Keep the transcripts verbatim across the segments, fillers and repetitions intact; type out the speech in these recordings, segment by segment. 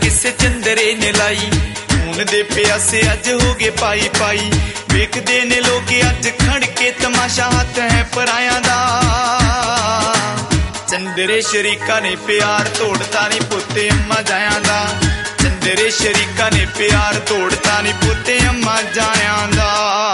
किसे चंदरे ने लाई। खून दे प्यासे अज हो गए पाई पाई, वेखदे ने लोग अज खड़ के तमाशा, हाथ है पराया दा। चंदरे शरीका ने प्यार तोड़ता नी पुते अम्मा जाया दा। चंदरे शरीका ने प्यार तोड़ता नी पुते अम्मा जाया दा।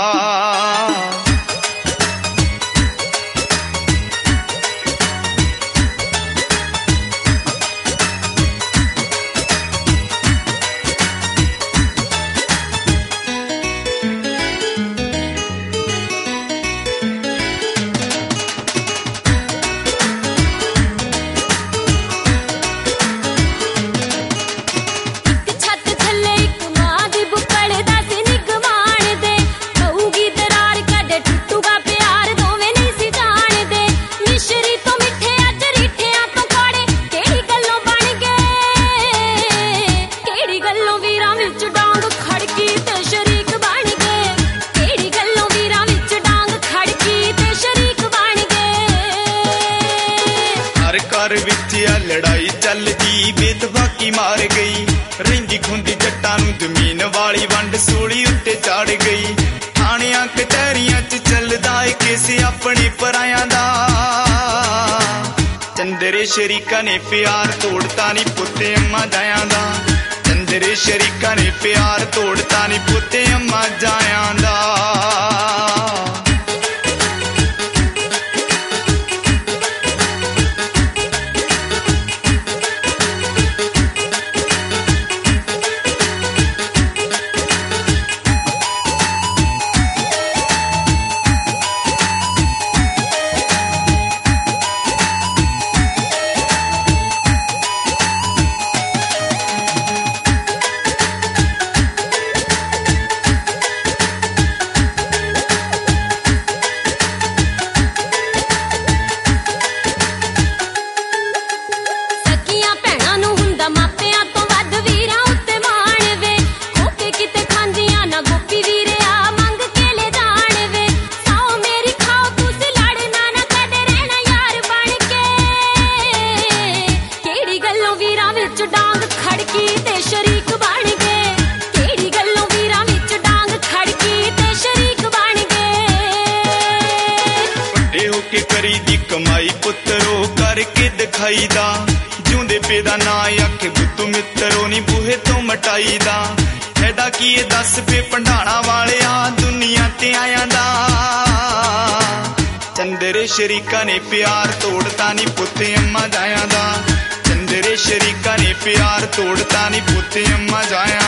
घर विच आ लड़ाई चलदी, बेतफाकी मार गई। रिंदी खुंदी जट्टां नूं जमीन वाली वंड सूली उत्ते चढ़ गई। थाणियां कचहरियां च चलदा ए केस अपने परायां दा। चंदरे शरीका ने प्यार तोड़ता नी पुते अम्मा जाया दा। चंदरे शरीका ने प्यार तोड़ता नी पुते अम्मा जाया दा। करी दी कमाई पुत्रो करके दिखाई दा। जिउंदे पेदा ना आखे बुतू मित्रो नी बूहे तो मटाई दा। फायदा की ये दस पे भंडाणा वाले आ दुनिया ते आया दा। चंदरे शरीका ने प्यार तोड़ता नी पुते अम्मा जाया दा। चंदरे शरीका ने प्यार तोड़ता नी पुते अम्मा जाया